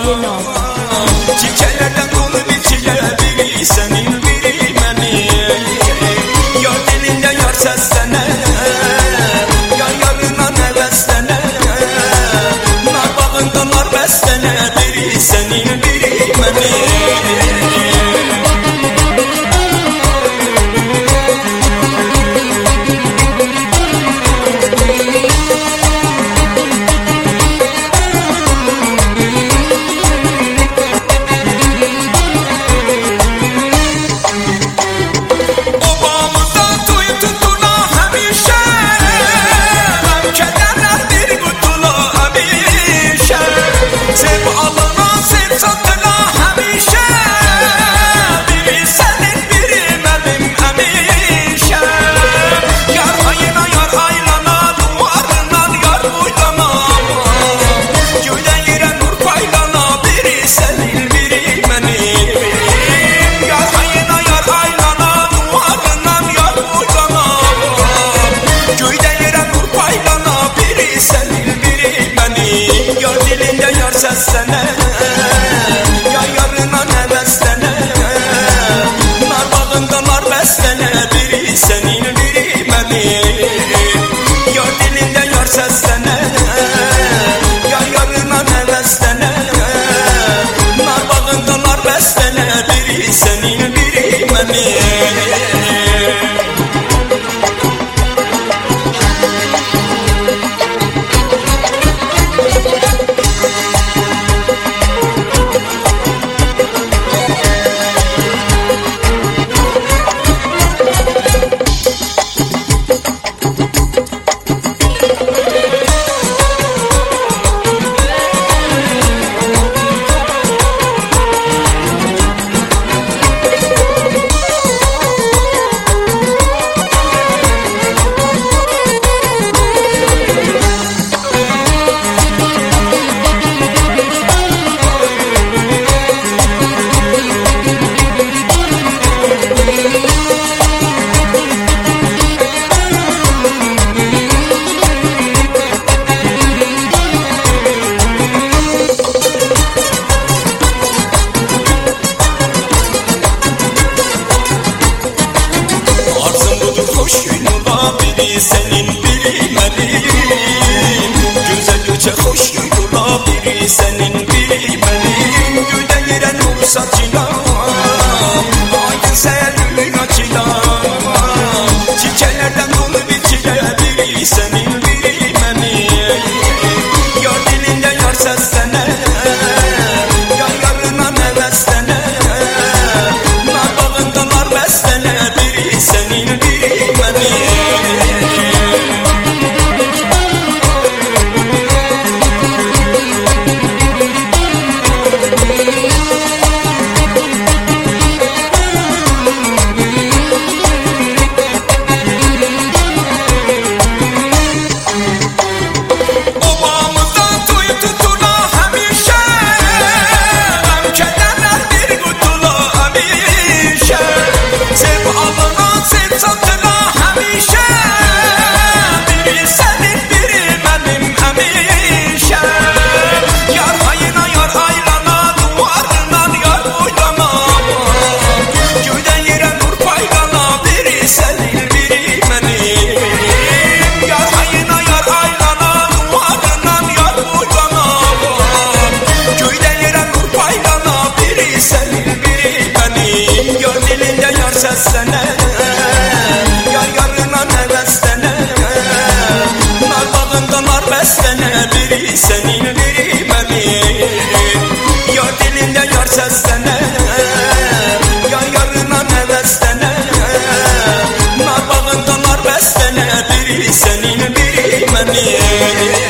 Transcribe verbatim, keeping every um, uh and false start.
Yenal. Çiçeklerden dolu bir çile, biri senin biri benim. Yar dilinde yar seslene, yar yarına heveslene. Nar bağında nar beslene, biri senin biri benim. Seslene, yar yarına heveslene. Nar bağında nar beslene, biri senin biri benim. Yar dilinde yar seslene, yar yarına heveslene. Nar bağında nar beslene, biri senin biri benim. Biri senin biri benim. Güzel göçe hoş yoluna, biri senin biri benim. Gülden yere nur saçına, aydın seherlülün açına. Çiçeklerden dolu bir çile, biri senin biri benim. Yar dilinde yar seslene, yar yarına heveslene. Nar bağında nar beslene, biri senin biri benim. Seslene, yar yarına heveslene. Nar bağında nar beslene, biri senin biri benim. Yar dilinde yar seslene, yar yarına heveslene. Nar bağında nar beslene, biri senin biri benim.